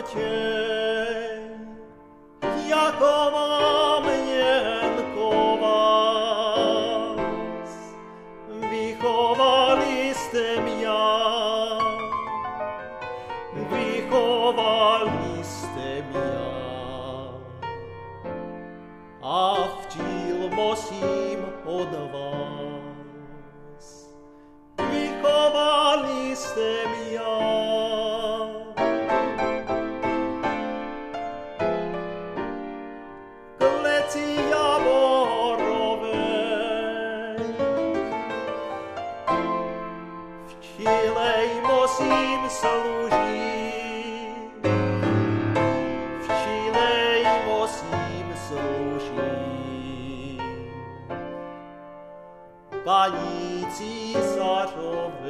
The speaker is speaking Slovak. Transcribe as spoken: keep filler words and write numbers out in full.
cień, jako mamienko was wychowalistem ja, wychowalistem ja, a vtil musím od vás, vychowalistem ja. Včilej musím slúžiť, včilej musím slúžiť, pani císařové.